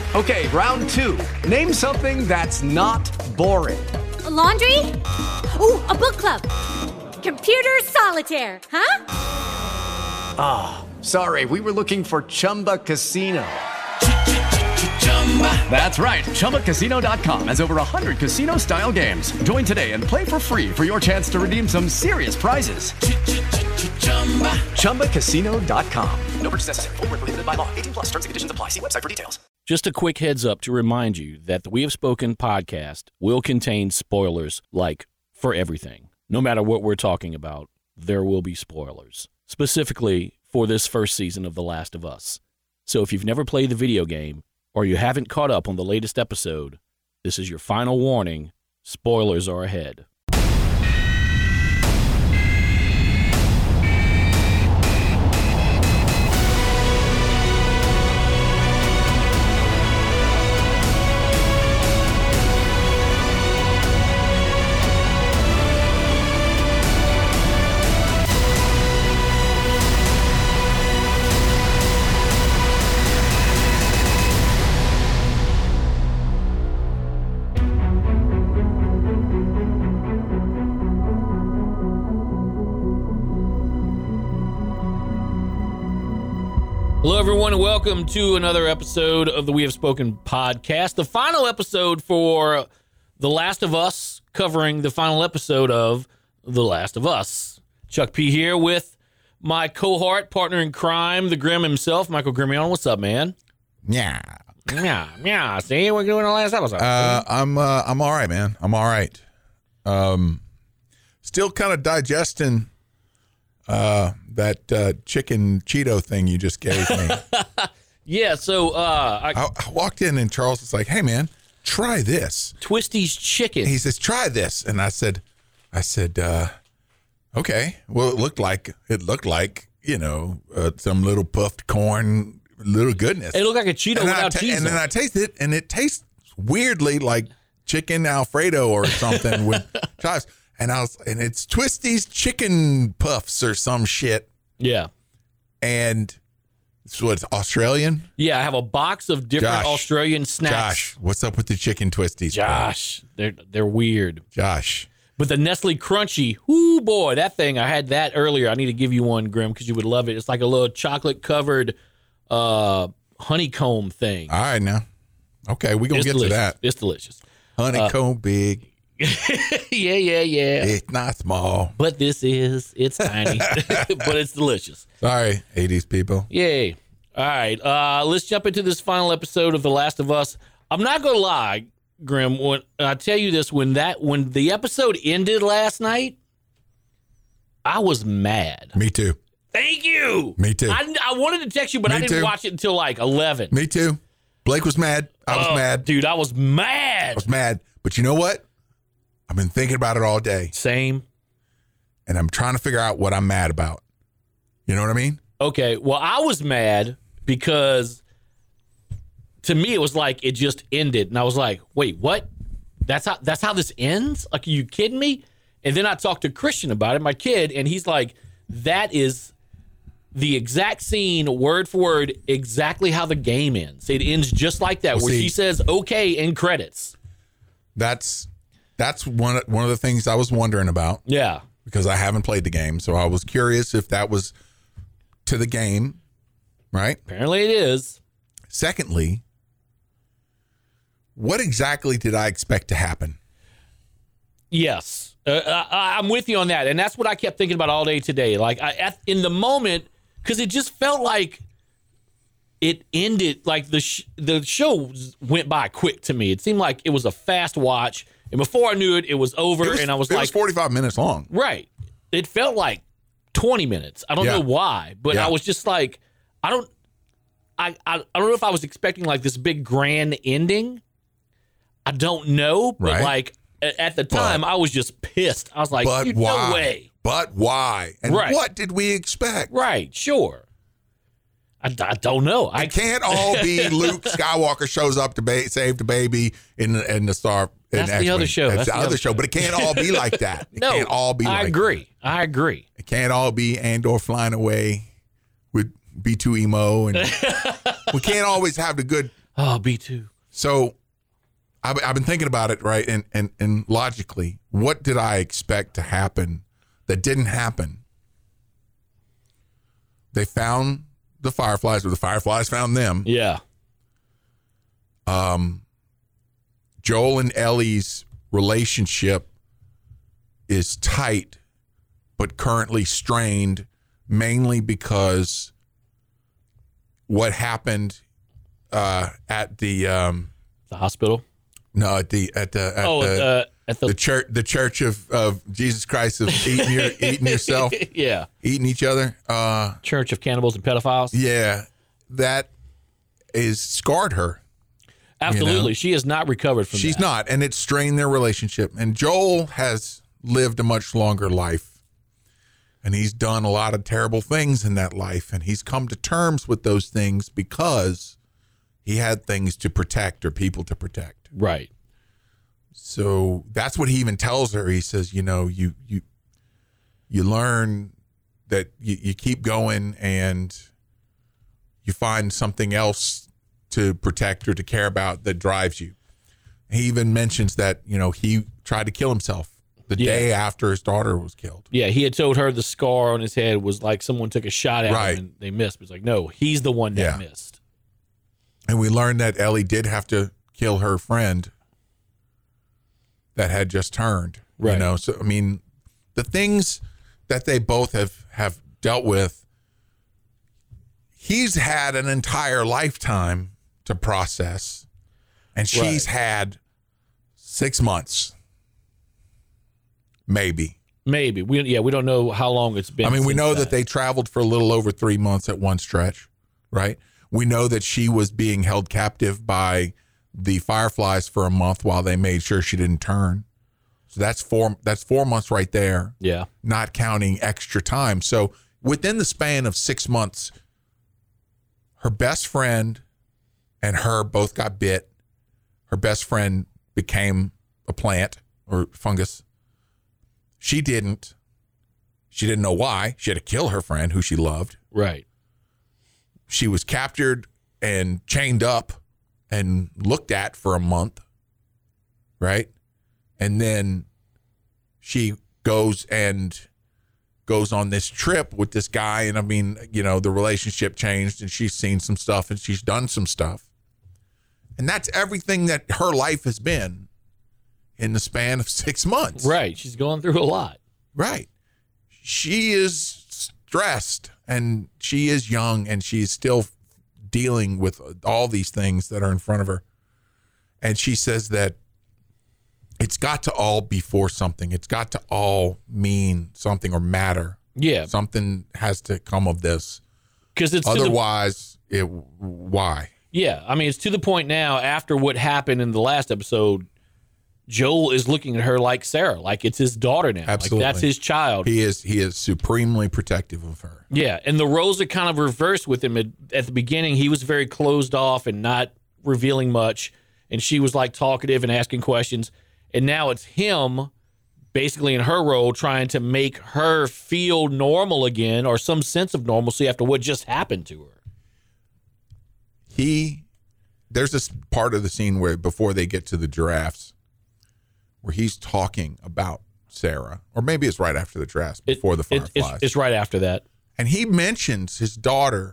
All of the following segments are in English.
Okay, round 2. Name something that's not boring. A laundry? Ooh, a book club. Computer solitaire, huh? Ah, sorry, we were looking for Chumba Casino. That's right, ChumbaCasino.com has over 100 casino-style games. Join today and play for free for your chance to redeem some serious prizes. ChumbaCasino.com. No purchase necessary. Void where prohibited by law. 18 plus. Terms and conditions apply. See website for details. Just a quick heads up to remind you that the We Have Spoken podcast will contain spoilers, like for everything. No matter what we're talking about, there will be spoilers, specifically for this first season of The Last of Us. So if you've never played the video game or you haven't caught up on the latest episode, this is your final warning. Spoilers are ahead. Hello, everyone, and welcome to another episode of the We Have Spoken podcast, the final episode for The Last of Us, covering the final episode of The Last of Us. Chuck P. here with my cohort, partner in crime, the Grim himself, Michael Grimion. What's up, man? Yeah. Yeah. See, we're doing the last episode. I'm all right, man. I'm all right. Still kind of digesting that chicken Cheeto thing you just gave me. Yeah, so I walked in and Charles was like, "Hey, man, try this." Twisty's chicken. He says, "Try this," and I said, "Okay." Well, it looked like some little puffed corn, little goodness. It looked like a Cheeto without cheese. And then I tasted it, and it tastes weirdly like chicken Alfredo or something with chives. And it's Twisty's chicken puffs or some shit. Yeah. And it's what, Australian? Yeah, I have a box of different Australian snacks. Josh, what's up with the chicken Twisties? Josh, they're weird. Josh. But the Nestle Crunchy, ooh boy, that thing, I had that earlier. I need to give you one, Grim, because you would love it. It's like a little chocolate-covered honeycomb thing. All right, now. Okay, we're going to get delicious. to that. It's delicious. Honeycomb big. Yeah. It's not small. But it's tiny. But it's delicious. Sorry, 80s people. Yay. All right, let's jump into this final episode of The Last of Us. I'm not going to lie, Grim, when I tell you this, when the episode ended last night, I was mad. Me too. Thank you. Me too. I wanted to text you, but I didn't watch it until like 11. Me too. Blake was mad. I was mad. Dude, I was mad. I was mad. But you know what? I've been thinking about it all day. Same. And I'm trying to figure out what I'm mad about. You know what I mean? Okay. Well, I was mad because to me it was like it just ended. And I was like, wait, what? That's how this ends? Like, are you kidding me? And then I talked to Christian about it, my kid, and he's like, that is the exact scene, word for word, exactly how the game ends. It ends just like that, where she says, okay, in credits. That's one of the things I was wondering about. Yeah. Because I haven't played the game, so I was curious if that was to the game, right? Apparently it is. Secondly, what exactly did I expect to happen? Yes. I'm with you on that. And that's what I kept thinking about all day today. Like, in the moment, because it just felt like it ended, like the show went by quick to me. It seemed like it was a fast watch. And before I knew it, it was over. And I was like, it was 45 minutes long. Right. It felt like 20 minutes. I don't know why, but I was just like, I don't know if I was expecting like this big grand ending. I don't know. But like at the time, I was just pissed. I was like, no way. But why? And what did we expect? Right. Sure. I don't know. It can't all be Luke Skywalker shows up to save the baby in the Star. That's the other show. That's the other show. But it can't all be like that. It can't all be like that. I agree. It can't all be Andor flying away with B2 emo. And we can't always have the good Oh, B2. So I've been thinking about it, right? And logically, what did I expect to happen that didn't happen? They found the Fireflies, or the Fireflies found them. Yeah. Joel and Ellie's relationship is tight, but currently strained, mainly because what happened at the hospital. No, at the church of Jesus Christ of eating yourself, yeah, eating each other. Church of Cannibals and Pedophiles. Yeah, that is scarred her. Absolutely, you know? She has not recovered from. She's that. not, and it's strained their relationship. And Joel has lived a much longer life, and he's done a lot of terrible things in that life, and he's come to terms with those things because he had things to protect or people to protect. Right. So that's what he even tells her. He says, you learn that you keep going and you find something else to protect or to care about that drives you. He even mentions that, he tried to kill himself the day after his daughter was killed. Yeah, he had told her the scar on his head was like someone took a shot at him and they missed. But it's like, no, he's the one that missed. And we learned that Ellie did have to kill her friend that had just turned. Right. So, I mean, the things that they both have dealt with, he's had an entire lifetime to process, and she's had 6 months. Maybe. We don't know how long it's been. I mean, we know that they traveled for a little over 3 months at one stretch, right? We know that she was being held captive by the Fireflies for a month while they made sure she didn't turn. So that's 4 months right there. Yeah. Not counting extra time. So within the span of 6 months, her best friend and her both got bit. Her best friend became a plant or fungus. She didn't. She didn't know why. She had to kill her friend who she loved. Right. She was captured and chained up and looked at for a month. Right. And then she goes on this trip with this guy. And I mean, the relationship changed and she's seen some stuff and she's done some stuff. And that's everything that her life has been in the span of 6 months. Right. She's going through a lot. Right. She is stressed and she is young and she's still dealing with all these things that are in front of her. And she says that it's got to all be for something. It's got to all mean something or matter. Yeah. Something has to come of this. Because it's otherwise, why? Yeah. I mean, it's to the point now after what happened in the last episode, Joel is looking at her like Sarah, like it's his daughter now. Absolutely. Like that's his child. He is supremely protective of her. Yeah. And the roles are kind of reversed with him. At the beginning, he was very closed off and not revealing much. And she was like talkative and asking questions. And now it's him basically in her role trying to make her feel normal again or some sense of normalcy after what just happened to her. There's this part of the scene where before they get to the giraffes where he's talking about Sarah, or maybe it's right after the giraffes, before the Fireflies. It's right after that. And he mentions his daughter,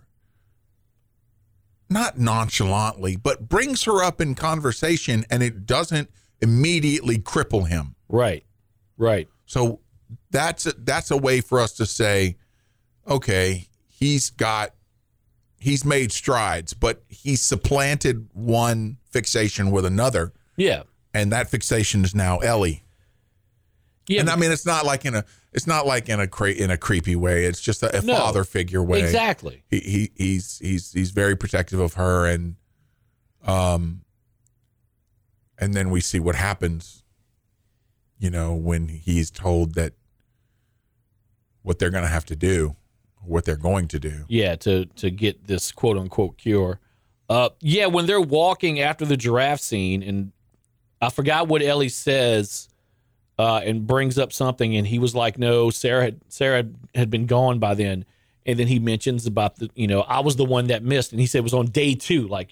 not nonchalantly, but brings her up in conversation and it doesn't immediately cripple him. Right. So that's a way for us to say, okay, he's made strides, but he's supplanted one fixation with another. Yeah. And that fixation is now Ellie. Yeah. And I mean, it's not like in a creepy way. It's just a father figure way. Exactly. He's very protective of her, and then we see what happens, when he's told that what they're going to have to do, what they're going to do. Yeah, to get this quote unquote cure. When they're walking after the giraffe scene, and I forgot what Ellie says, and brings up something, and he was like, "No, Sarah had been gone by then." And then he mentions about I was the one that missed, and he said it was on day 2, like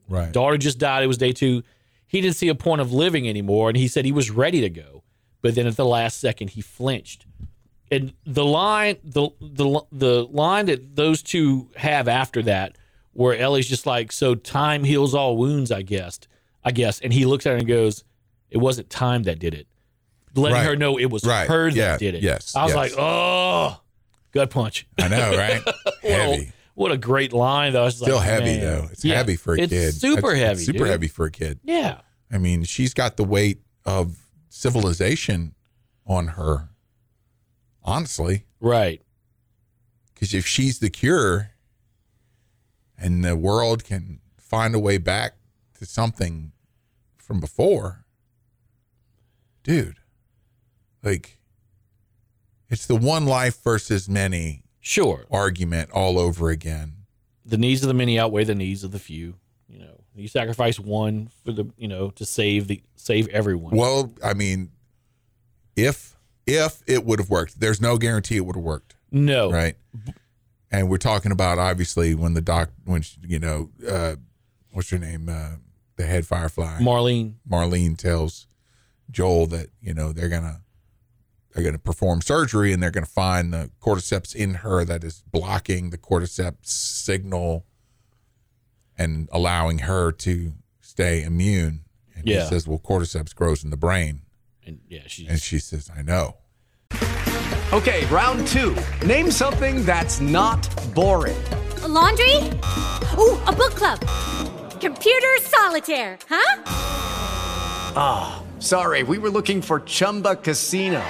Right. Daughter just died. It was day 2. He didn't see a point of living anymore, and he said he was ready to go. But then at the last second, he flinched. And the line that those two have after that, where Ellie's just like, so time heals all wounds, I guess. And he looks at her and goes, it wasn't time that did it. Letting her know it was her that did it. Yes. I was like, oh, gut punch. I know, right? Heavy. What a great line, though. Still like, heavy, though. It's heavy for a kid. It's super heavy. Super heavy for a kid. Yeah. I mean, she's got the weight of civilization on her, honestly. Right. Because if she's the cure and the world can find a way back to something from before, dude, like, it's the one life versus many argument all over again. The needs of the many outweigh the needs of the few. You sacrifice one for the, to save everyone. Well, I mean, if it would have worked, there's no guarantee it would have worked. No. Right. And we're talking about, obviously, when what's her name? The head Firefly. Marlene tells Joel that, they're going to perform surgery and they're going to find the cordyceps in her that is blocking the cordyceps signal and allowing her to stay immune. And he says, well, cordyceps grows in the brain. And she says, I know. Okay, round 2. Name something that's not boring. A laundry? Ooh, a book club. Computer solitaire, huh? Sorry, we were looking for Chumba Casino.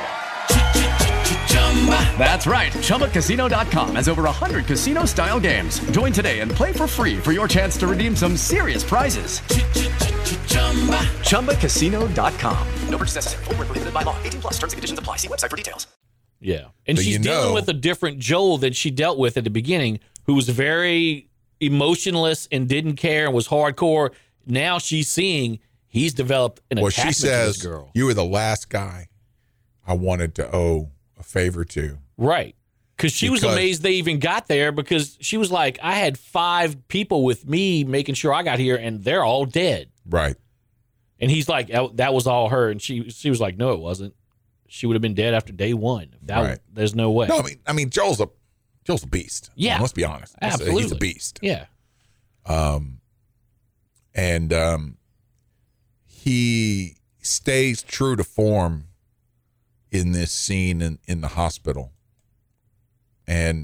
That's right. ChumbaCasino.com has over 100 casino-style games. Join today and play for free for your chance to redeem some serious prizes. ChumbaCasino.com. No purchase necessary. Void where prohibited by law. 18+. Terms and conditions apply. See website for details. Yeah, and she's dealing with a different Joel than she dealt with at the beginning, who was very emotionless and didn't care and was hardcore. Now she's seeing he's developed an attachment to this girl. You were the last guy I wanted to owe a favor to. Right. Because she was amazed they even got there, because she was like, I had 5 people with me making sure I got here, and they're all dead. Right. And he's like, that was all her. And she was like, no, it wasn't. She would have been dead after day 1. There's no way. No, I mean, Joel's a beast. Yeah. Let's be honest. Absolutely. He's a beast. Yeah. He stays true to form in this scene in the hospital. And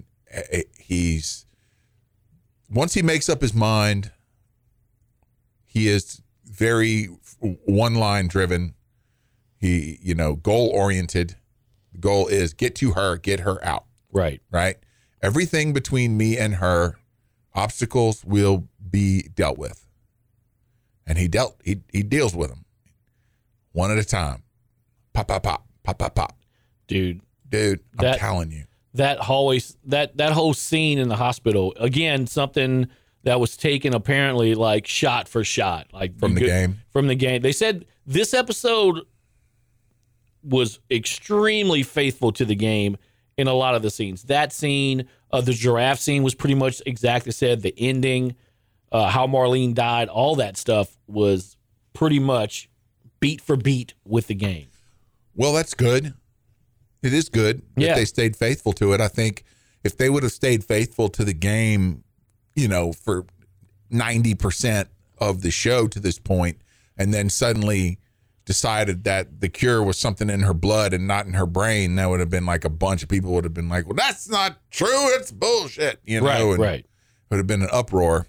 once he makes up his mind, he is very one-line driven. He, goal-oriented. The goal is get her out. Right. Right? Everything between me and her, obstacles will be dealt with. And he deals with them. One at a time. Pop, pop, pop, pop, pop, pop. Dude, I'm telling you. That hallway, that whole scene in the hospital, again, something that was taken apparently like shot for shot. Like from the game. From the game. They said this episode was extremely faithful to the game in a lot of the scenes. That scene, the giraffe scene was pretty much exactly said. The ending, how Marlene died, all that stuff was pretty much beat for beat with the game. Well, that's good. It is good that they stayed faithful to it. I think if they would have stayed faithful to the game, for 90% of the show to this point, and then suddenly decided that the cure was something in her blood and not in her brain, that would have been like a bunch of people would have been like, well, that's not true. It's bullshit. Right. It would have been an uproar.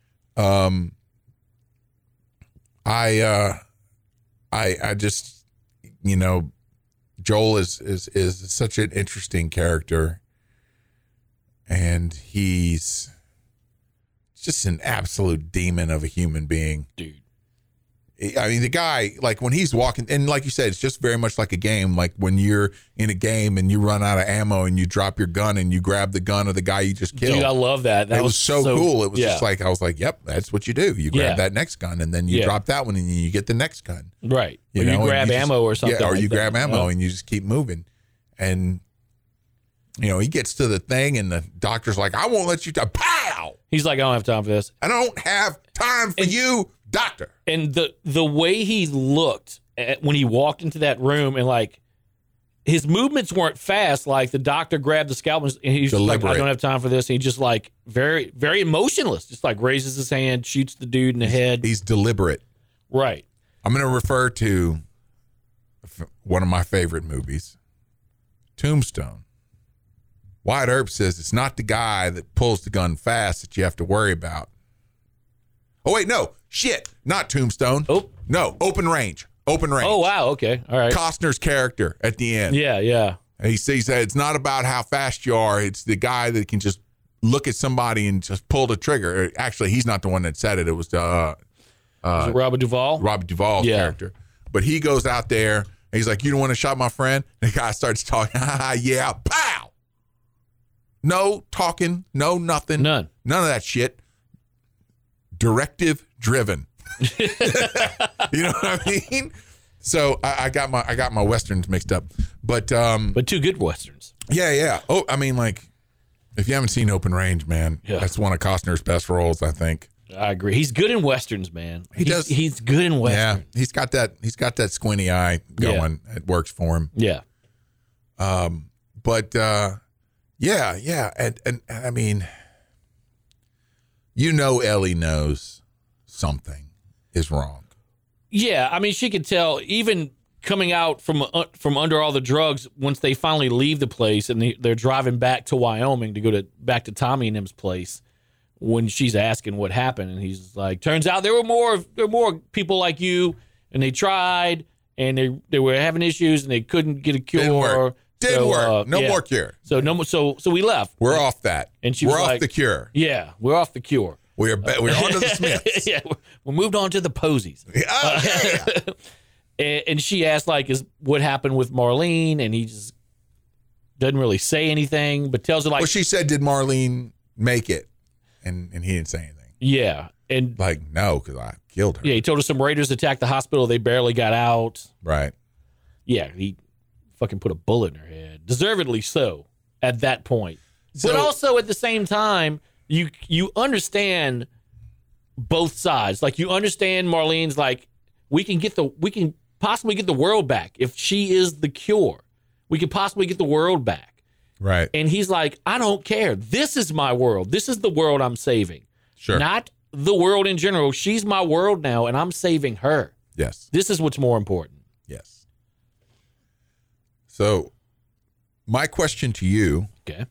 I just, Joel is such an interesting character, and he's just an absolute demon of a human being. Dude. I mean, the guy, like when he's walking, and like you said, it's just very much like a game. Like when you're in a game and you run out of ammo and you drop your gun and you grab the gun of the guy you just killed. Dude, I love that. That was so cool. It was just like, I was like, yep, that's what you do. You grab that next gun and then you drop that one and you get the next gun. Right. You grab ammo or something. Yeah, or like you that. grab ammo and you just keep moving. And he gets to the thing and the doctor's like, I won't let you die. Pow! He's like, I don't have time for this. I don't have time for you, doctor. And the way he looked when he walked into that room, and like his movements weren't fast. Like the doctor grabbed the scalpel and he's just like, I don't have time for this. And he just like very, very emotionless, just like raises his hand, shoots the dude in the head. He's deliberate. Right. I'm going to refer to one of my favorite movies, Tombstone. Wyatt Earp says it's not the guy that pulls the gun fast that you have to worry about. Oh, wait, no. Shit. Not Tombstone. Oh. No, Open Range. Open Range. Oh, wow. Okay. All right. Costner's character at the end. Yeah. And he said it's not about how fast you are. It's the guy that can just look at somebody and just pull the trigger. Actually, he's not the one that said it. It was the Was it Robert Duvall? Robert Duvall's character. But he goes out there and he's like, you don't want to shot my friend? And the guy starts talking. Yeah. Pow. No talking. No nothing. None of that shit. Directive driven. You know what I mean? So I got my westerns mixed up. But two good westerns. Yeah. Oh, I mean, like, if you haven't seen Open Range, man, that's one of Costner's best roles, I think. I agree. He's good in westerns, man. He's good in westerns. Yeah, he's got that squinty eye going. Yeah. It works for him. Yeah. But yeah, and I mean, Ellie knows something is wrong. Yeah, I mean, she could tell even coming out from under all the drugs. Once they finally leave the place and they're driving back to Wyoming to go back to Tommy and them's place. When she's asking what happened, and he's like, turns out there were more people like you, and they tried, and they were having issues, and they couldn't get a cure. Didn't work. No more cure. So so we left. We're off that. And we're off the cure. Yeah, we're off the cure. We're on to the Smiths. Yeah, we moved on to the Posies. And she asked like, what happened with Marlene, and he just doesn't really say anything, but tells her like. Well, she said, did Marlene make it? And he didn't say anything. Yeah. And like, no, because I killed her. Yeah, he told her some raiders attacked the hospital. They barely got out. Right. Yeah, he fucking put a bullet in her head. Deservedly so at that point. But also at the same time, you understand both sides. Like, you understand Marlene's like, we can possibly get the world back. If she is the cure, we could possibly get the world back. Right. And he's like, I don't care. This is my world. This is the world I'm saving. Sure. Not the world in general. She's my world now, and I'm saving her. Yes. This is what's more important. Yes. So, my question to you. Okay.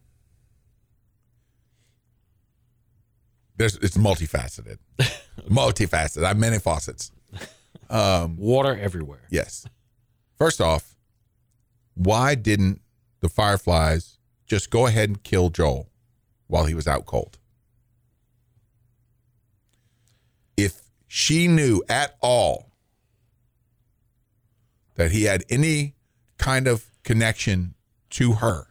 It's multifaceted. Multifaceted. I have many faucets. Water everywhere. Yes. First off, why didn't the Fireflies just go ahead and kill Joel while he was out cold? If she knew at all that he had any kind of connection to her,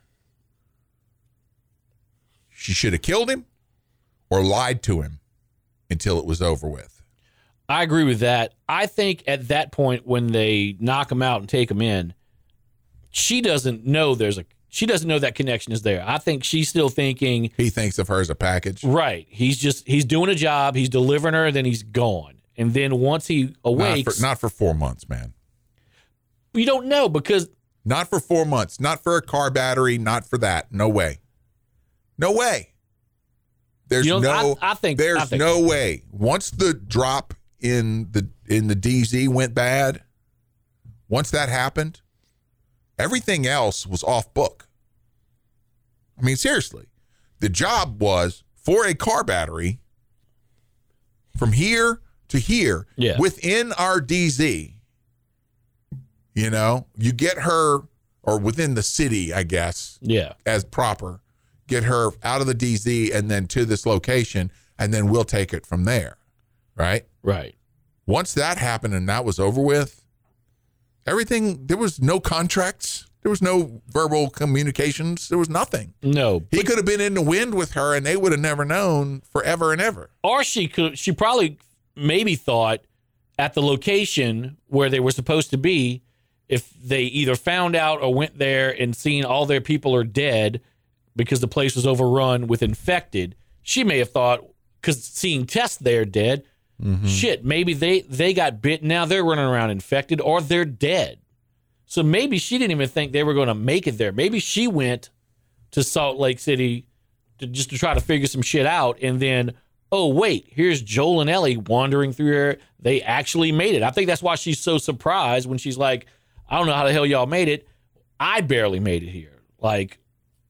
she should have killed him or lied to him until it was over with. I agree with that. I think at that point when they knock him out and take him in, she doesn't know that connection is there. I think she's still thinking he thinks of her as a package. Right. He's doing a job, he's delivering her, then he's gone. And then once he awakes, not for 4 months, man. You don't know because not for 4 months, not for a car battery, not for that. No way. No way. There's there's no way. Once the drop in the DZ went bad, once that happened, everything else was off book. I mean, seriously, the job was for a car battery from here to here within our DZ. You know, you get her, or within the city, I guess, as proper, get her out of the DZ and then to this location, and then we'll take it from there. Right? Right. Once that happened and that was over with, everything, there was no contracts. There was no verbal communications. There was nothing. No. He could have been in the wind with her and they would have never known forever and ever. Or she probably maybe thought at the location where they were supposed to be, if they either found out or went there and seen all their people are dead because the place was overrun with infected. She may have thought, because seeing Tess there dead, shit, maybe they got bit. Now they're running around infected or they're dead. So maybe she didn't even think they were going to make it there. Maybe she went to Salt Lake City just to try to figure some shit out. And then, oh, wait, here's Joel and Ellie wandering through here. They actually made it. I think that's why she's so surprised when she's like, I don't know how the hell y'all made it. I barely made it here. Like,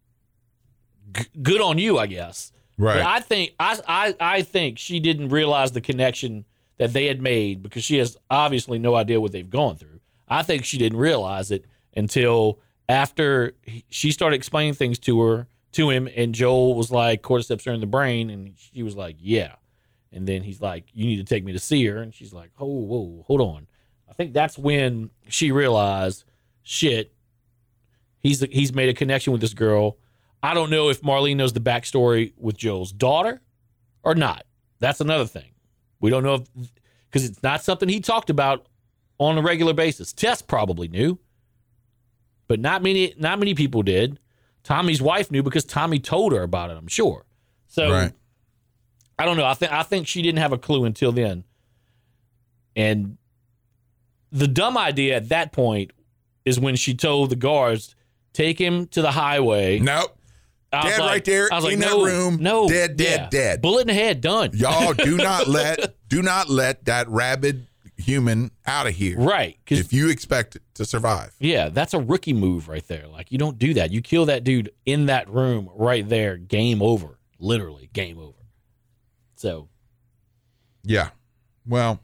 good on you, I guess. Right. But I think she didn't realize the connection that they had made because she has obviously no idea what they've gone through. I think she didn't realize it until after she started explaining things to him, and Joel was like, cordyceps are in the brain, and she was like, yeah. And then he's like, you need to take me to see her. And she's like, oh, whoa, hold on. I think that's when she realized, shit, he's made a connection with this girl. I don't know if Marlene knows the backstory with Joel's daughter or not. That's another thing. We don't know because it's not something he talked about on a regular basis. Tess probably knew, but not many people did. Tommy's wife knew because Tommy told her about it, I'm sure. So Right. I don't know. I think she didn't have a clue until then. And the dumb idea at that point is when she told the guards, take him to the highway. Nope. I was Dead like- right there I was like, in that no, room. No, Dead. Bullet in the head, done. Y'all do not let that rabid human out of here. Right. 'Cause If you expect it to survive. yeah, that's a rookie move right there. Like, you don't do that. You kill that dude in that room right there. Game over. Literally, game over. So, Yeah. Well,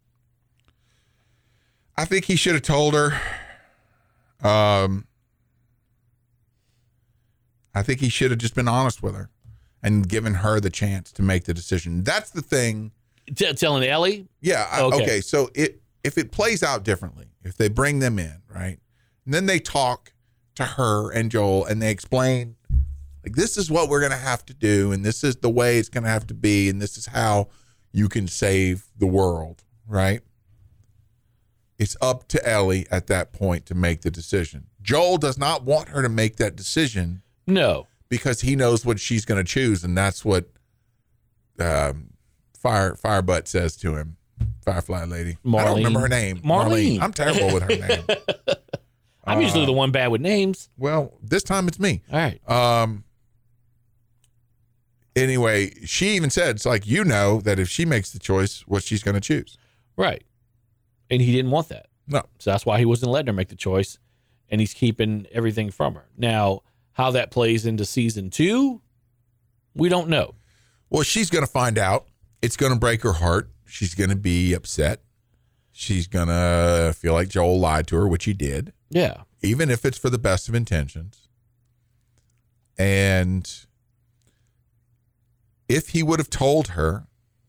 I think he should have told her. I think he should have just been honest with her and given her the chance to make the decision. That's the thing. telling Ellie, Yeah. Okay. Okay. So if it plays out differently, if they bring them in, right, and then they talk to her and Joel and they explain, like, this is what we're going to have to do, and this is the way it's going to have to be, and this is how you can save the world, right? It's up to Ellie at that point to make the decision. Joel does not want her to make that decision no. because he knows what she's going to choose, and that's what Firebutt says to him. Firefly lady. I don't Marlene. remember her name. Marlene. I'm terrible with her name. I'm usually the one bad with names. Well, this time it's me. All right. Anyway, she even said, it's like, you know that if she makes the choice, what she's going to choose. Right. And he didn't want that. No. So that's why he wasn't letting her make the choice, and he's keeping everything from her. Now, how that plays into season 2, we don't know. Well, she's going to find out. It's going to break her heart. She's going to be upset. She's going to feel like Joel lied to her, which he did, Yeah. even if it's for the best of intentions. And if he would have told her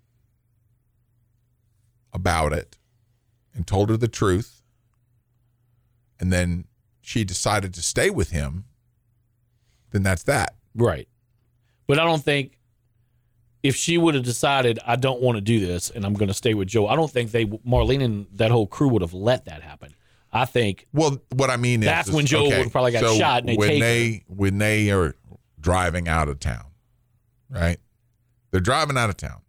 about it and told her the truth, and then she decided to stay with him, then that's that. Right. But I don't think if she would have decided, I don't want to do this and I'm going to stay with Joe, I don't think Marlene and that whole crew would have let that happen. I think Well, what I mean That's is when Joel okay, would have probably got so shot and they take when they are driving out of town, right? They're driving out of town.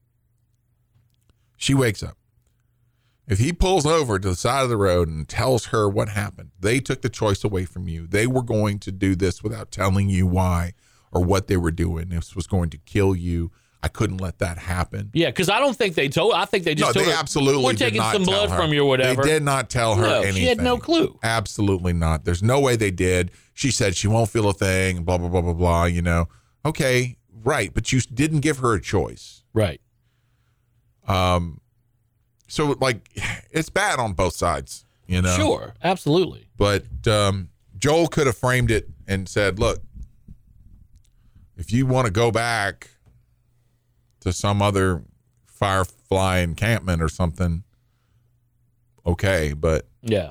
She wakes up. If he pulls over to the side of the road and tells her what happened, they took the choice away from you. They were going to do this without telling you why or what they were doing. This was going to kill you. I couldn't let that happen. yeah, because I don't think they told. I think they just No, told they her, absolutely we're did taking not some tell blood her. from you or whatever. They did not tell her No, anything. she had no clue. Absolutely not. There's no way they did. She said she won't feel a thing, blah, blah, blah, blah, blah, you know. Okay, right, but you didn't give her a choice. Right. So, like, it's bad on both sides, you know. Sure. Absolutely. But Joel could have framed it and said, look, if you want to go back to some other Firefly encampment or something, okay, but Yeah.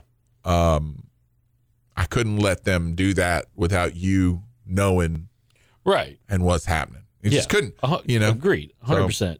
I couldn't let them do that without you knowing Right. and what's happening. You just couldn't, you know. Agreed. 100%.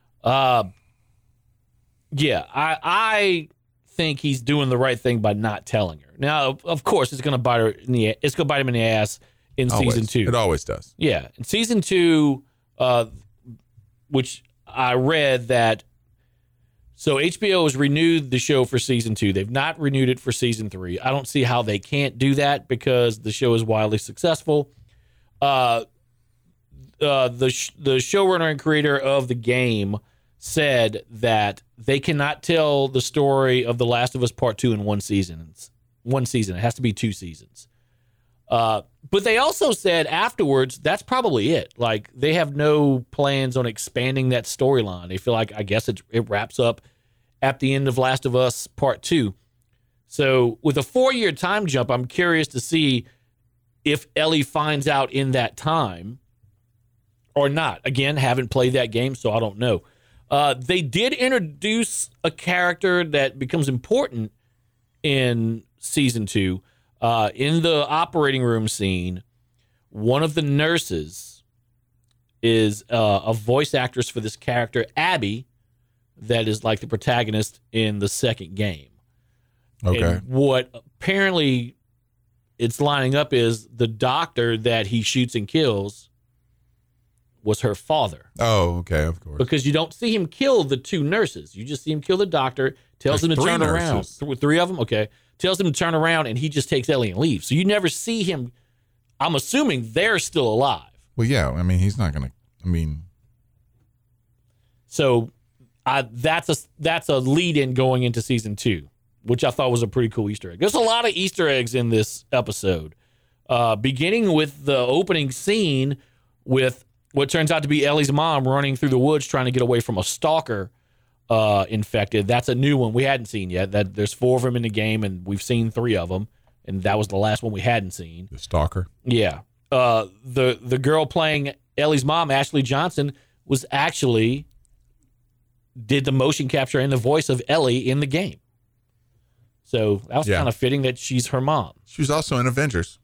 Yeah, I think he's doing the right thing by not telling her. Now, of course, it's going to bite her in the. It's going to bite him in the ass in season 2. It always does. Yeah. In season 2, which I read that, so HBO has renewed the show for season 2. They've not renewed it for season 3. I don't see how they can't do that because the show is wildly successful. The showrunner and creator of the game said that they cannot tell the story of The Last of Us Part 2 in one season. It has to be 2 seasons. But they also said afterwards, that's probably it. Like, they have no plans on expanding that storyline. They feel like, I guess it wraps up at the end of Last of Us Part 2. So with a 4-year time jump, I'm curious to see if Ellie finds out in that time or not. Again, haven't played that game, so I don't know. They did introduce a character that becomes important in season 2. In the operating room scene, one of the nurses is a voice actress for this character, Abby, that is like the protagonist in the second game. Okay. And what apparently it's lining up is the doctor that he shoots and kills was her father. Oh, okay, of course. Because you don't see him kill the 2 nurses. You just see him kill the doctor, tells him to turn around. 3 of them? Okay. Tells him to turn around, and he just takes Ellie and leaves. So you never see him. I'm assuming they're still alive. Well, yeah. I mean, he's not going to. So that's a lead-in going into season 2, which I thought was a pretty cool Easter egg. There's a lot of Easter eggs in this episode, beginning with the opening scene with what turns out to be Ellie's mom running through the woods trying to get away from a stalker. Infected. That's a new one we hadn't seen yet. That there's 4 of them in the game, and we've seen 3 of them, and that was the last one we hadn't seen. The stalker. Yeah. The girl playing Ellie's mom, Ashley Johnson, was actually did the motion capture and the voice of Ellie in the game. So that was kind of fitting that she's her mom. She was also in Avengers.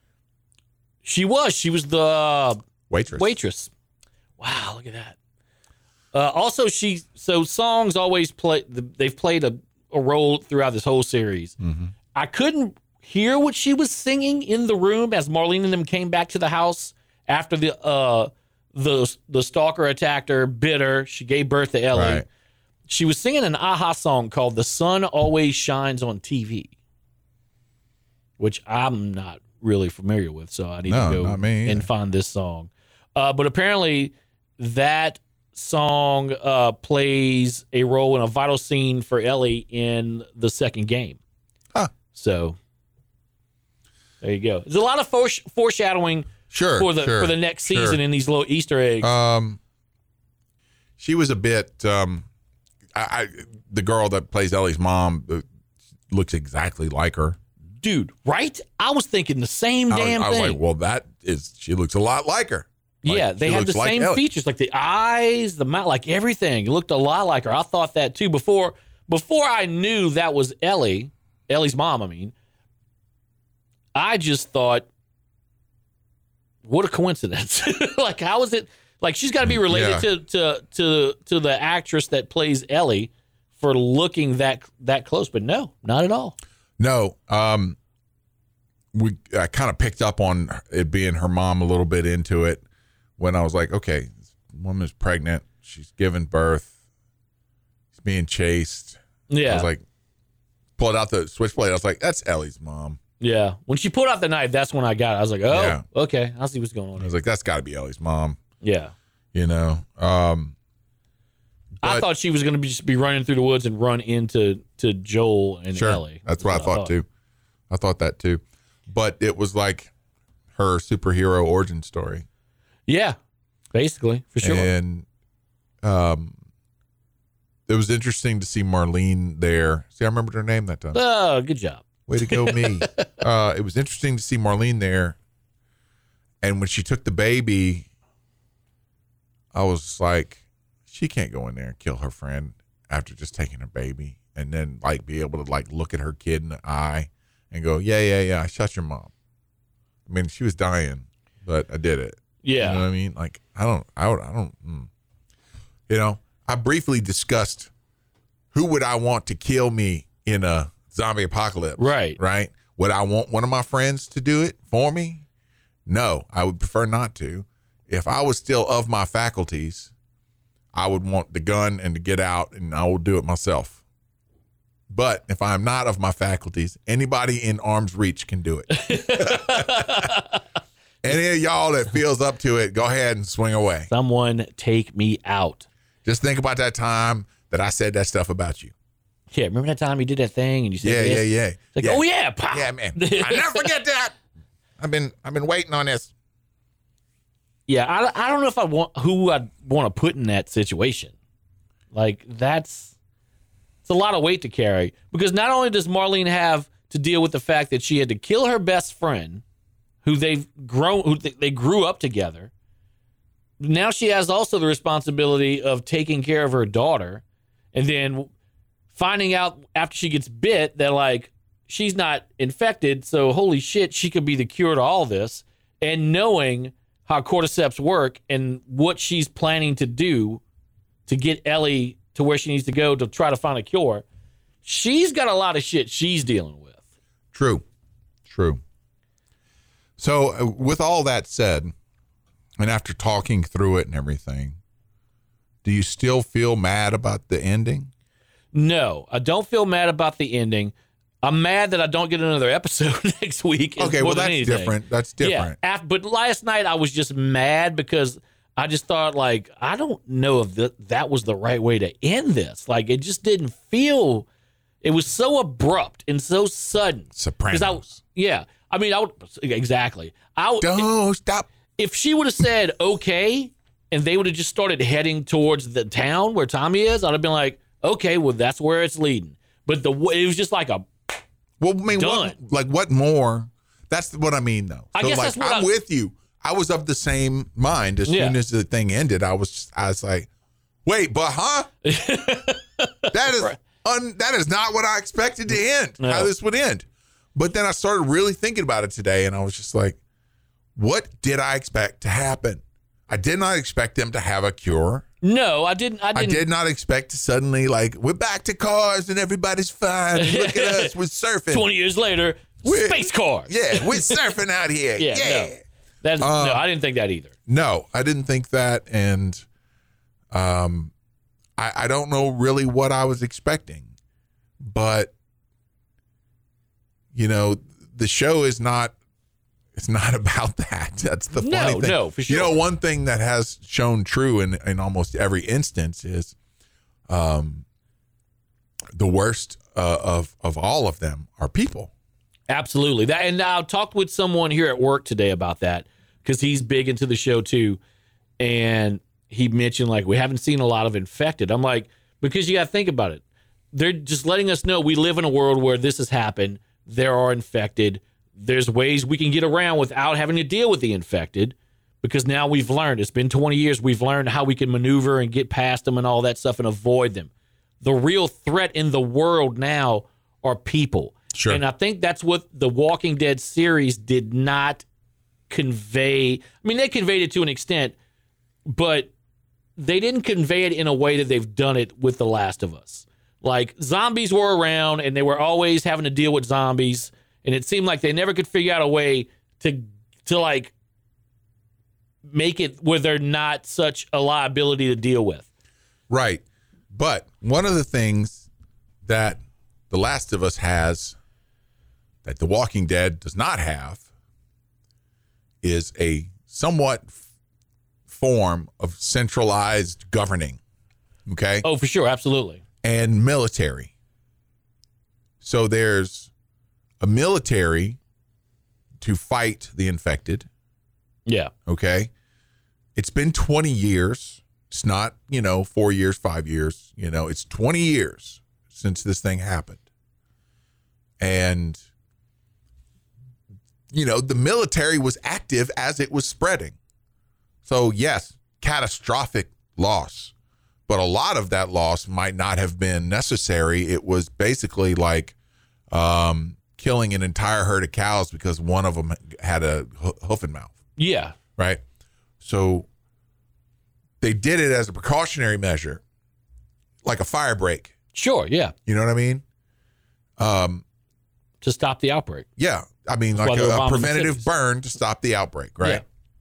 She was the waitress. Wow, look at that. Also, songs always play. They've played a role throughout this whole series. Mm-hmm. I couldn't hear what she was singing in the room as Marlene and them came back to the house after the stalker attacked her, bit her. She gave birth to Ellie. Right. She was singing an AHA song called "The Sun Always Shines on TV," which I'm not really familiar with, so I need to go and find this song. But apparently, that song plays a role in a vital scene for Ellie in the second game. Huh. So there you go. There's a lot of foreshadowing for the next season in these little Easter eggs. She was a bit the girl that plays Ellie's mom looks exactly like her. Dude, right? I was thinking the same damn thing. I was like, well, she looks a lot like her. Yeah, they had the same features, like the eyes, the mouth, like everything. It looked a lot like her. I thought that too before I knew that was Ellie's mom. I mean, I just thought, what a coincidence! Like, how is it? Like, she's got to be related to the actress that plays Ellie for looking that close, but no, not at all. No, I kind of picked up on it being her mom a little bit into it. When I was like, okay, this woman is pregnant. She's giving birth. She's being chased. Yeah. I was like, pulled out the switchblade. I was like, that's Ellie's mom. Yeah. When she pulled out the knife, that's when I got it. I was like, oh, okay. I see what's going on here. I was like, that's got to be Ellie's mom. Yeah. You know? I thought she was going to just be running through the woods and run into Joel and Ellie. That's what I thought too. I thought that too. But it was like her superhero origin story. Yeah, basically, for sure. And it was interesting to see Marlene there. See, I remembered her name that time. Oh, good job. Way to go, me. It was interesting to see Marlene there. And when she took the baby, I was like, she can't go in there and kill her friend after just taking her baby. And then, like, be able to, like, look at her kid in the eye and go, yeah, I shot your mom. I mean, she was dying, but I did it. Yeah. You know what I mean? Like, I don't, you know, I briefly discussed who would I want to kill me in a zombie apocalypse. Right. Right. Would I want one of my friends to do it for me? No, I would prefer not to. If I was still of my faculties, I would want the gun and to get out, and I will do it myself. But if I'm not of my faculties, anybody in arm's reach can do it. Any of y'all that feels up to it, go ahead and swing away. Someone take me out. Just think about that time that I said that stuff about you. Yeah, remember that time you did that thing and you said, Yeah. It's like, oh yeah, pop. Yeah, man. I never forget that. I've been waiting on this. Yeah, I don't know if I'd want to put in that situation. Like it's a lot of weight to carry, because not only does Marlene have to deal with the fact that she had to kill her best friend, who they grew up together. Now she has also the responsibility of taking care of her daughter, and then finding out after she gets bit that like she's not infected, so holy shit, she could be the cure to all this, and knowing how cordyceps work and what she's planning to do to get Ellie to where she needs to go to try to find a cure. She's got a lot of shit she's dealing with. True. So with all that said, and after talking through it and everything, do you still feel mad about the ending? No, I don't feel mad about the ending. I'm mad that I don't get another episode next week. Okay, well, that's different. That's different. Yeah, but last night I was just mad because I just thought, like, I don't know if that was the right way to end this. Like, it just didn't feel, it was so abrupt and so sudden. Sopranos. Exactly. Don't stop. If she would have said, okay, and they would have just started heading towards the town where Tommy is, I'd have been like, okay, well, that's where it's leading. But it was just like a, well, I mean, done. What more? That's what I mean, though. I So, guess like, that's what I'm with you. I was of the same mind. As soon as the thing ended, I was like, wait, but huh? That is not what I expected to end. No. How this would end. But then I started really thinking about it today, and I was just like, what did I expect to happen? I did not expect them to have a cure. no, I didn't. I did not expect to suddenly, like, we're back to cars and everybody's fine. And look at us, we're surfing. 20 years later, space cars. Yeah, we're surfing out here. Yeah. No, I didn't think that either. No, I didn't think that. And I don't know really what I was expecting. But, you know, the show is not, it's not about that. That's the funny thing. No, for sure. You know, one thing that has shown true in almost every instance is the worst of all of them are people. Absolutely. And I talked with someone here at work today about that, because he's big into the show too. And he mentioned, like, we haven't seen a lot of infected. I'm like, because you got to think about it. They're just letting us know we live in a world where this has happened. There are infected. There's ways we can get around without having to deal with the infected, because now we've learned. It's been 20 years. We've learned how we can maneuver and get past them and all that stuff and avoid them. The real threat in the world now are people. Sure. And I think that's what the Walking Dead series did not convey. I mean, they conveyed it to an extent, but they didn't convey it in a way that they've done it with The Last of Us. Like, zombies were around, and they were always having to deal with zombies, and it seemed like they never could figure out a way to like make it where they're not such a liability to deal with. Right. But one of the things that The Last of Us has that The Walking Dead does not have is a somewhat form of centralized governing. Okay? Oh, for sure. Absolutely. And military. So there's a military to fight the infected. Yeah. Okay. It's been 20 years. It's not, 4 years, 5 years. It's 20 years since this thing happened. And, the military was active as it was spreading. So, yes, catastrophic loss. But a lot of that loss might not have been necessary. It was basically like killing an entire herd of cows because one of them had a hoof and mouth. Yeah. Right? So they did it as a precautionary measure, like a fire break. Sure. Yeah. You know what I mean? To stop the outbreak. Yeah. I mean, like a preventative burn to stop the outbreak, right? Yeah.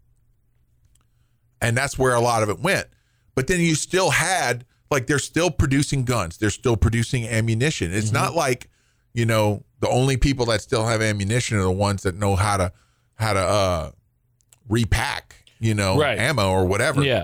And that's where a lot of it went. But then you still had, like, they're still producing guns. They're still producing ammunition. It's not like, you know, the only people that still have ammunition are the ones that know how to repack, you know, ammo or whatever. Yeah.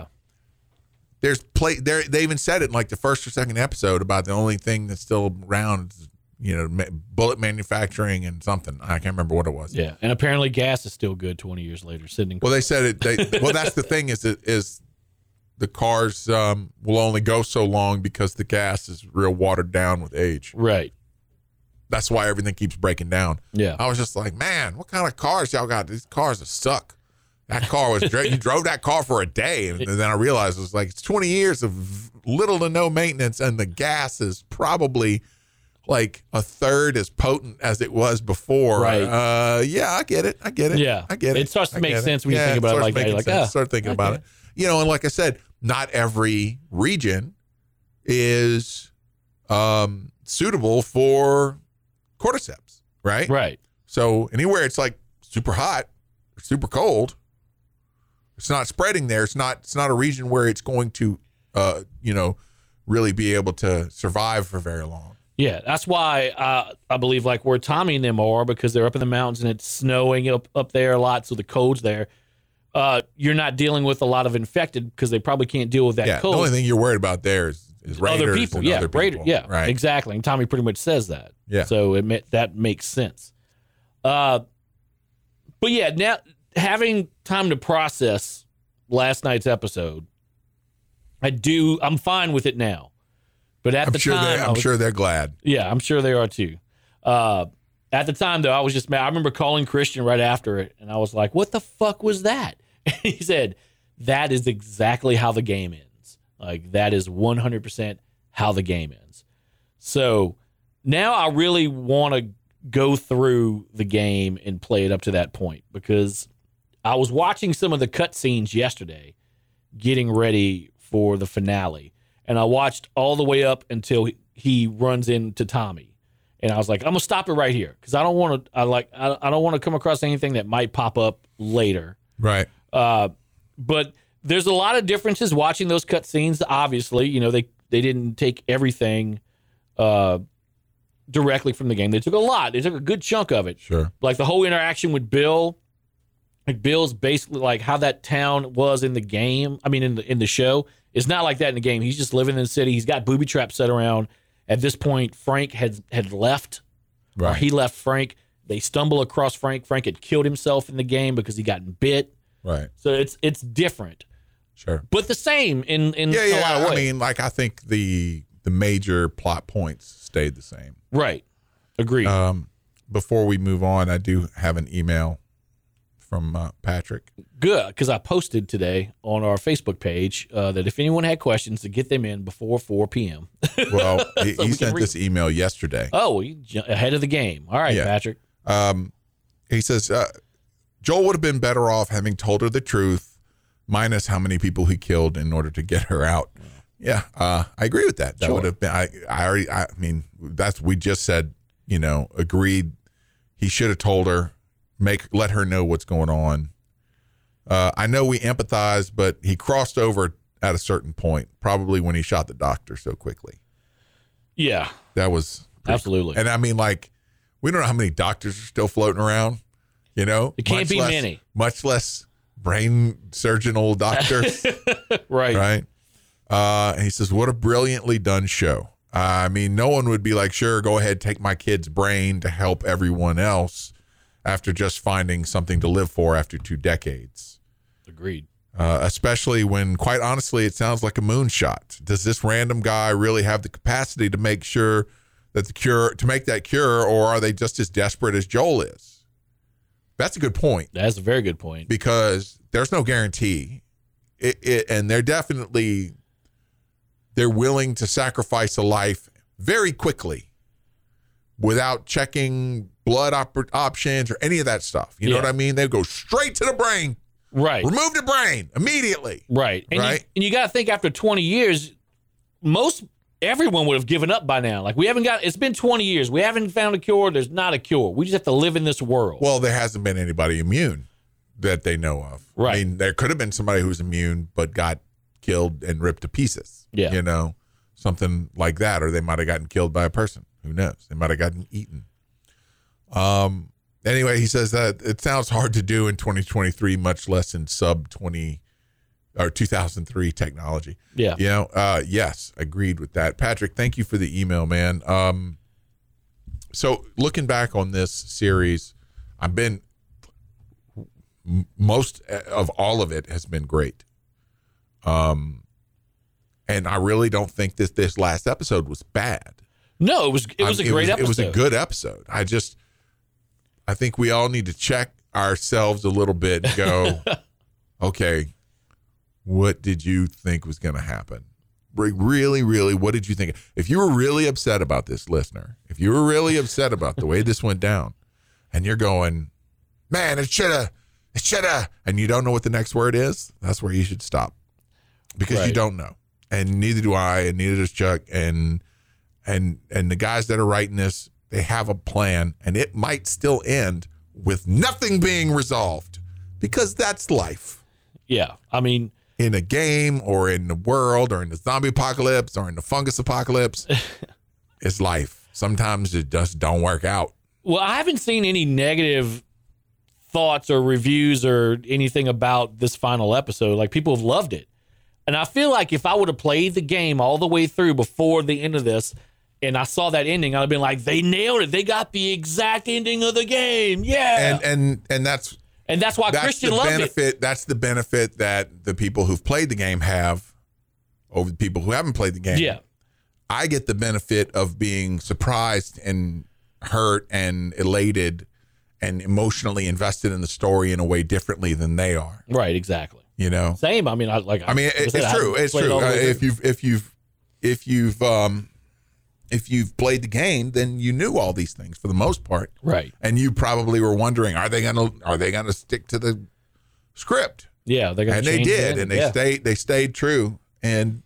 They even said it in like the first or second episode about the only thing that's still around is, you know, bullet manufacturing and something. I can't remember what it was. Yeah. And apparently gas is still good 20 years later. Sitting. Well, they said it. Well, that's the thing is the cars will only go so long because the gas is real watered down with age. Right. That's why everything keeps breaking down. Yeah. I was just like, man, what kind of cars y'all got? These cars suck. That car was you drove that car for a day, and then I realized it was like it's 20 years of little to no maintenance, and the gas is probably like a third as potent as it was before. Right. Yeah, I get it. Yeah. I get it. It starts to make sense when you think about it like that. You're like, start thinking about it. You know, and like I said, not every region is suitable for cordyceps, right? Right. So anywhere it's like super hot or super cold, it's not spreading there. It's not a region where it's going to, you know, really be able to survive for very long. Yeah, that's why I believe like where Tommy and them are, because they're up in the mountains and it's snowing up there a lot, so the cold's there. You're not dealing with a lot of infected because they probably can't deal with that cold. The only thing you're worried about there is raiders other people. And other people. Right, exactly. And Tommy pretty much says that. Yeah. So that makes sense. But yeah, now having time to process last night's episode, I'm fine with it now. But at the time, I'm sure they're glad. Yeah, I'm sure they are too. At the time, though, I was just mad. I remember calling Christian right after it, and I was like, "What the fuck was that?" And he said, "That is exactly how the game ends. Like that is 100% how the game ends." So now I really want to go through the game and play it up to that point, because I was watching some of the cutscenes yesterday, getting ready for the finale. And I watched all the way up until he runs into Tommy, and I was like, "I'm gonna stop it right here because I don't want to. I don't want to come across anything that might pop up later." Right. But there's a lot of differences watching those cutscenes. Obviously, you know they didn't take everything directly from the game. They took a lot. They took a good chunk of it. Sure. Like the whole interaction with Bill. Like Bill's basically like how that town was in the game. I mean, in the show. It's not like that in the game. He's just living in the city. He's got booby traps set around. At this point, Frank had left. Right. Or he left Frank. They stumble across Frank. Frank had killed himself in the game because he got bit. Right. So it's different. Sure. But the same in a lot of ways. I mean, like I think the major plot points stayed the same. Right. Agreed. Before we move on, I do have an email from Patrick. Good, because I posted today on our Facebook page that if anyone had questions, to get them in before 4 p.m. Well, he sent this email yesterday. Oh, ahead of the game. All right, Yeah. Patrick. He says, Joel would have been better off having told her the truth, minus how many people he killed in order to get her out. Yeah, I agree with that. That would have been, I mean, we just said, you know, agreed. He should have told her, let her know what's going on. I know we empathize, but he crossed over at a certain point, probably when he shot the doctor so quickly. Yeah. That was absolutely. Cool. And I mean, like, we don't know how many doctors are still floating around, you know? It can't be many. Much less brain surgeonal doctors. Right. Right. And he says, what a brilliantly done show. I mean, no one would be like, sure, go ahead, take my kid's brain to help everyone else after just finding something to live for after 2 decades. Agreed. Especially when, quite honestly, it sounds like a moonshot. Does this random guy really have the capacity to make sure that make that cure, or are they just as desperate as Joel is? That's a good point. That's a very good point. Because there's no guarantee. And they're willing to sacrifice a life very quickly without checking blood options or any of that stuff. You know what I mean? They go straight to the brain. Right. Remove the brain immediately. Right. And right. You got to think, after 20 years, most everyone would have given up by now. Like, we haven't got, it's been 20 years. We haven't found a cure. There's not a cure. We just have to live in this world. Well, there hasn't been anybody immune that they know of. Right. I mean, there could have been somebody who was immune but got killed and ripped to pieces. Yeah. You know, something like that. Or they might have gotten killed by a person. Who knows? They might have gotten eaten. Anyway, he says that it sounds hard to do in 2023, much less in sub 20 or 2003 technology. Yeah. You know, yes, agreed with that. Patrick, thank you for the email, man. So looking back on this series, most of all of it has been great. And I really don't think this last episode was bad. No, it was a great episode. It was a good episode. I think we all need to check ourselves a little bit and go, okay, what did you think was going to happen? Really, really, what did you think? If you were really upset about this, listener, if you were really upset about the way this went down, and you're going, man, it shoulda, and you don't know what the next word is, that's where you should stop. Because you don't know. And neither do I, and neither does Chuck, and the guys that are writing this, they have a plan, and it might still end with nothing being resolved, because that's life. Yeah, I mean, in a game or in the world or in the zombie apocalypse or in the fungus apocalypse, it's life. Sometimes it just don't work out. Well, I haven't seen any negative thoughts or reviews or anything about this final episode. Like, people have loved it. And I feel like if I would have played the game all the way through before the end of this, and I saw that ending, I'd have been like, they nailed it. They got the exact ending of the game. Yeah. And that's why Christian loved it. That's the benefit that the people who've played the game have over the people who haven't played the game. Yeah. I get the benefit of being surprised and hurt and elated and emotionally invested in the story in a way differently than they are. Right, exactly. You know? Same. I mean, it's true. It's true. If you've played the game, then you knew all these things for the most part. Right. And you probably were wondering, are they gonna stick to the script? Yeah, they're gonna and change they did, it. and they stayed true. And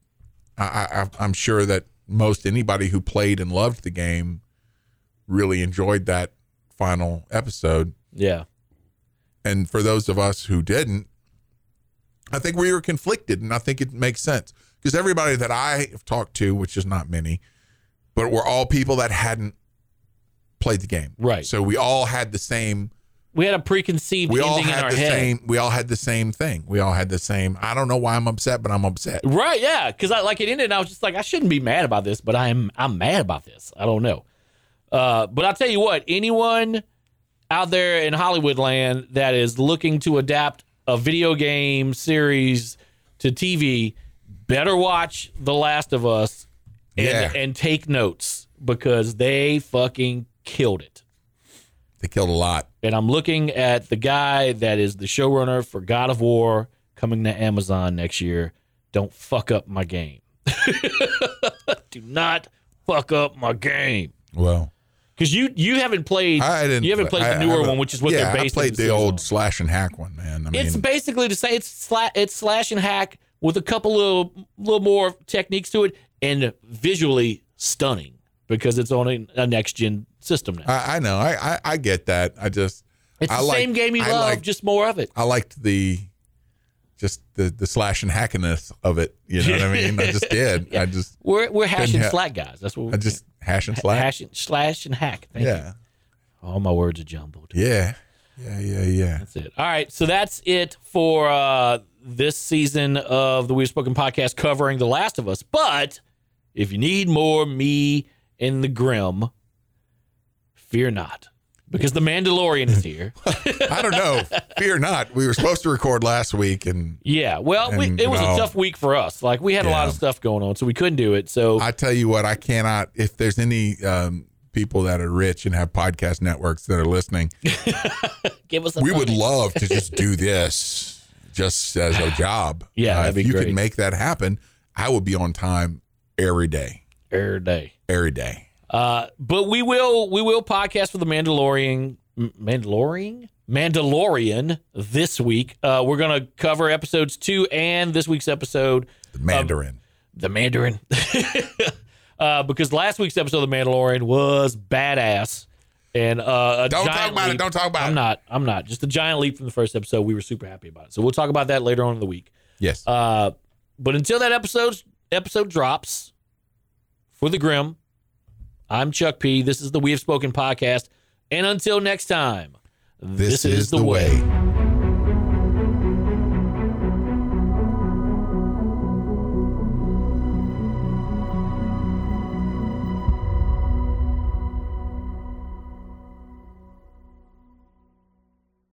I'm sure that most anybody who played and loved the game really enjoyed that final episode. Yeah. And for those of us who didn't, I think we were conflicted, and I think it makes sense because everybody that I have talked to, which is not many, but we're all people that hadn't played the game. Right. So we all had the same. We had a preconceived ending in our head. We all had the same thing. We all had the same. I don't know why I'm upset, but I'm upset. Right. Yeah. Because it ended, and I was just like, I shouldn't be mad about this, but I'm mad about this. I don't know. But I'll tell you what, anyone out there in Hollywood land that is looking to adapt a video game series to TV better watch The Last of Us and take notes because they fucking killed it. They killed a lot. And I'm looking at the guy that is the showrunner for God of War coming to Amazon next year. Don't fuck up my game. Do not fuck up my game. Well, because you haven't played. You haven't played the newer one, which is what they're based. I played the old slash and hack one, man. It's basically to say it's slash and hack with a couple of little more techniques to it, and visually stunning because it's on a next gen system now. I know. I get that. It's the same game you love, just more of it. I liked the slash and hackiness of it. You know what I mean? I just did. Yeah. We're hash and slack guys. That's what we're hash and slack. Slash and hack. Thank you. All my words are jumbled. Yeah. That's it. All right. So that's it for this season of the We've Spoken podcast covering The Last of Us. But if you need more me and the Grim, fear not. Because the Mandalorian is here. I don't know. Fear not. We were supposed to record last week, and it was a tough week for us. Like we had a lot of stuff going on, so we couldn't do it. So I tell you what, I cannot. If there's any people that are rich and have podcast networks that are listening, give us. We would love to just do this just as a job. Yeah, that'd be if you great. could make that happen, I would be on time every day. But we will podcast for the Mandalorian this week. We're going to cover episodes 2 and this week's episode, the Mandarin. the Mandarin. Because last week's episode of The Mandalorian was badass. And Don't talk about it. I'm not. Just a giant leap from the first episode. We were super happy about it. So we'll talk about that later on in the week. Yes. But until that episode drops, for the Grim, I'm Chuck P. This is the We Have Spoken podcast. And until next time, this is the way.